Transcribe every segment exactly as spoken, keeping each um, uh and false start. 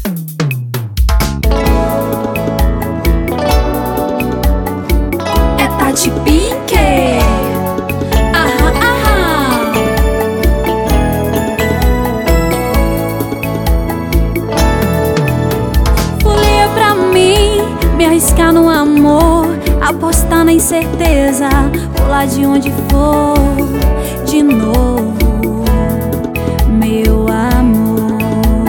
É Tati Pink. Aham, aham. Folia pra mim, me arriscar no amor, apostar na incerteza, pular de onde for, de novo, meu amor.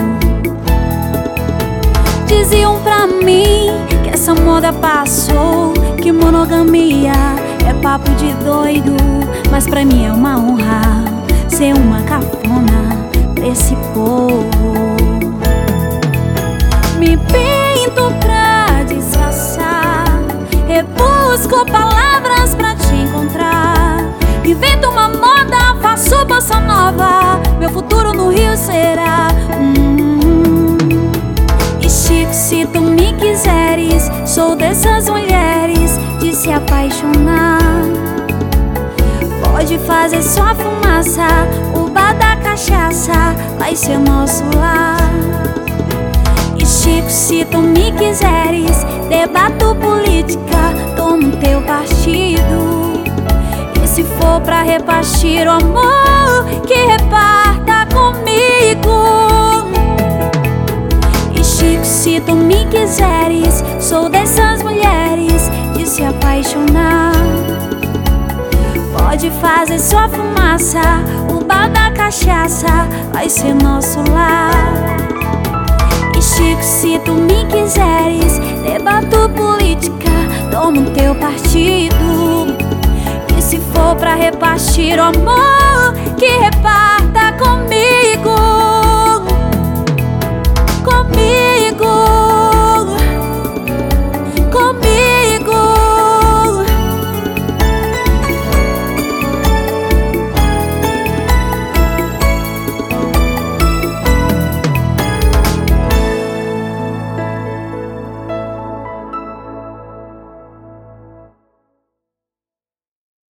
Diziam pra mim que essa moda passou, que monogamia é papo de doido, mas pra mim é uma honra ser uma cafona pra esse povo. Me pinto pra disfarçar, rebusco palavras pra te encontrar, invento uma moda, faço bossa nova, meu futuro no Rio será hum. E Chico, se tu me quiseres, sou dessas mulheres de se apaixonar. Pode fazer só fumaça, o bar da cachaça vai ser nosso lar. E Chico, se tu me quiseres, debato política, tô no teu partido. E se for pra repartir o amor, que reparta comigo. E Chico, se tu me quiseres, sou dessas mulheres de se apaixonar. Pode fazer sua fumaça, o bar da cachaça vai ser nosso lar. E Chico, se tu me quiseres, debato política, tô no teu partido. E se for pra repartir o amor, que reparta comigo.